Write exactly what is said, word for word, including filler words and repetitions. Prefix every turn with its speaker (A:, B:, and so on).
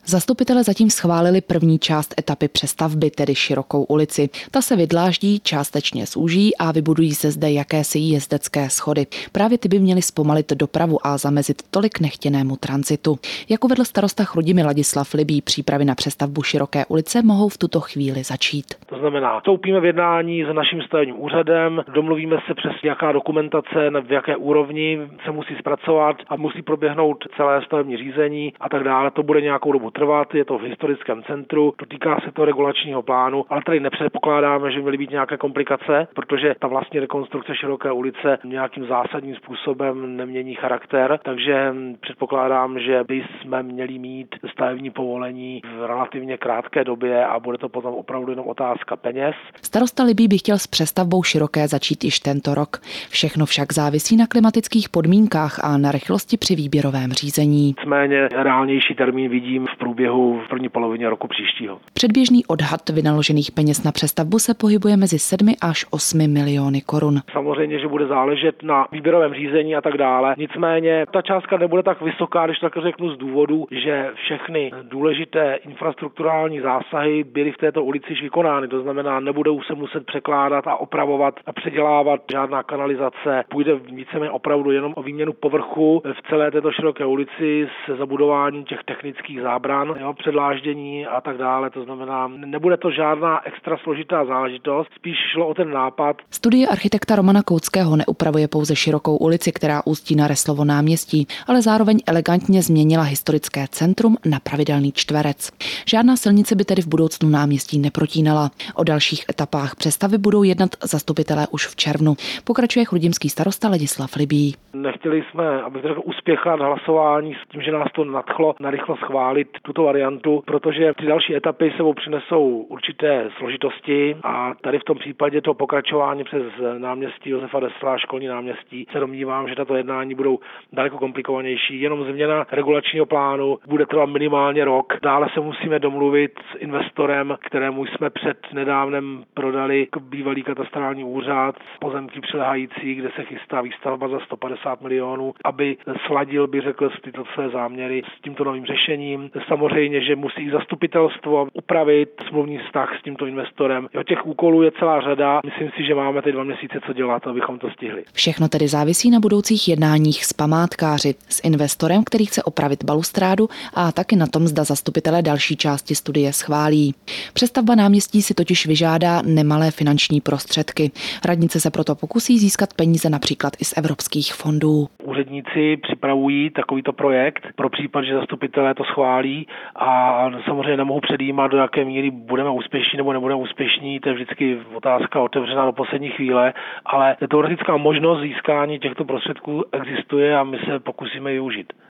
A: Zastupitelé zatím schválili první část etapy přestavby, tedy Širokou ulici. Ta se vydláždí, částečně zúží a vybudují se zde jakési jezdecké schody. Právě ty by měly zpomalit dopravu a zamezit tolik nechtěnému tranzitu. Jak uvedl starosta Chrudimi Ladislav Libý, přípravy na přestavbu Široké ulice mohou v tuto chvíli začít.
B: To znamená, vstoupíme v jednání s naším stavebním úřadem, domluvíme se přes jaká dokumentace, v jaké úrovni se musí zpracovat a musí proběhnout celé stavební řízení a tak dále. To bude nějakou dobu trvat, je to v historickém centru, dotýká se to regulačního plánu, ale tady nepředpokládáme, že by měly být nějaké komplikace, protože ta vlastní rekonstrukce Široké ulice nějakým zásadním způsobem nemění charakter, takže předpokládám, že bychom měli mít stavební povolení v relativně krátké době a bude to potom opravdu jenom otázka peněz.
A: Starosta Libý by chtěl s přestavbou Široké začít již tento rok. Všechno však závisí na klimatických podmínkách a na rychlosti při výběrovém řízení.
B: Nicméně reálnější termín vidím v průběhu v první polovině roku příštího.
A: Předběžný odhad vynaložených peněz na přestavbu se pohybuje mezi sedmi až osmi miliony korun.
B: Samozřejmě, že bude záležet na výběrovém řízení a tak dále. Nicméně ta částka nebude tak vysoká, když tak řeknu z důvodu, že všechny důležité infrastrukturální zásahy byly v této ulici již vykonány. To znamená, nebudou se muset překládat a opravovat a předělávat žádná kanalizace. Půjde víceméně opravdu jenom o výměnu povrchu v celé této Široké ulici se zabudováním těch technických zábran, jo, předláždění a tak dále. To znamená, nebude to žádná extra složitá záležitost, spíš šlo o ten nápad.
A: Studie architekta Romana Koutského neupravuje pouze Širokou ulici, která ústí na Resslovo náměstí, ale zároveň elegantně změnila historické centrum na pravidelný čtverec. Žádná silnice by tedy v budoucnu náměstí neprotínala. O dalších etapách přestavy budou jednat zastupitelé už v červnu. Pokračuje chrudimský starosta Ladislav Libý.
B: Nechtěli jsme, abych řekl, uspěchat hlasování s tím, že nás to nadchlo narychlo schválit tuto variantu, protože ty další etapy sebou přinesou určité složitosti a tady v tom případě to pokračování přes náměstí Josefa Dessla, školní náměstí, se domnívám, že tato jednání budou daleko komplikovanější. Jenom změna regulačního plánu bude trvat minimálně rok. Dále se musíme domluvit s investorem, kterému jsme před nedávnem prodali bývalý katastrální úřad, pozemky přilehající, kde se chystá výstavba za sto padesát milionů, aby sladil, by řekl, tyto své záměry s tímto novým řešením. Samozřejmě, že musí zastupitelstvo upravit smluvní vztah s tímto investorem. Jo, těch úkolů je celá řada. Myslím si, že máme teď dva měsíce co dělat, abychom to stihli.
A: Všechno tedy závisí na budoucích jednáních s památkáři, s investorem, který chce opravit balustrádu, a taky na tom, zda zastupitelé další části studie schválí. Přestavba náměstí si totiž vyžádá nemalé finanční prostředky. Radnice se proto pokusí získat peníze například i z evropských fondů.
B: Úředníci připravují takovýto projekt pro případ, že zastupitelé to schválí a samozřejmě nemohu předjímat, do jaké míry budeme úspěšní nebo nebudeme úspěšní. To je vždycky otázka otevřená do poslední chvíle, ale teoretická možnost získání těchto prostředků existuje a my se pokusíme využít.